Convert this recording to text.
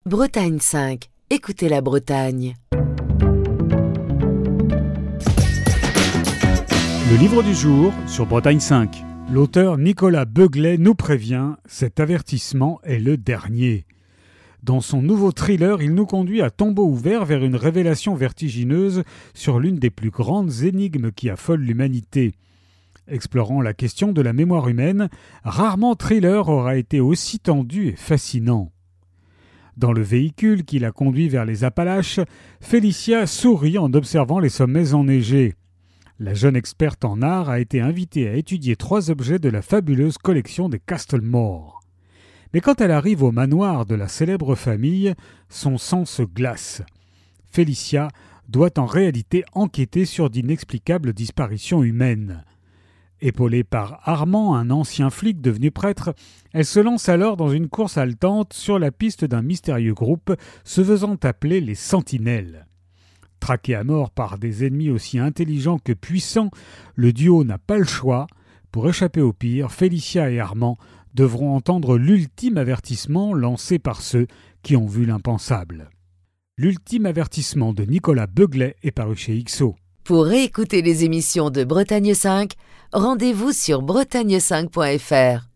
Bretagne 5. Écoutez la Bretagne. Le livre du jour sur Bretagne 5. L'auteur Nicolas Beuglet nous prévient, cet avertissement est le dernier. Dans son nouveau thriller, il nous conduit à tombeau ouvert vers une révélation vertigineuse sur l'une des plus grandes énigmes qui affolent l'humanité. Explorant la question de la mémoire humaine, rarement thriller aura été aussi tendu et fascinant. Dans le véhicule qui la conduit vers les Appalaches, Félicia sourit en observant les sommets enneigés. La jeune experte en art a été invitée à étudier 3 objets de la fabuleuse collection des Castlemore. Mais quand elle arrive au manoir de la célèbre famille, son sang se glace. Félicia doit en réalité enquêter sur d'inexplicables disparitions humaines. Épaulée par Armand, un ancien flic devenu prêtre, elle se lance alors dans une course haletante sur la piste d'un mystérieux groupe se faisant appeler les Sentinelles. Traqué à mort par des ennemis aussi intelligents que puissants, le duo n'a pas le choix. Pour échapper au pire, Félicia et Armand devront entendre l'ultime avertissement lancé par ceux qui ont vu l'impensable. L'ultime avertissement de Nicolas Beuglet est paru chez XO. Pour réécouter les émissions de Bretagne 5, rendez-vous sur bretagne5.fr.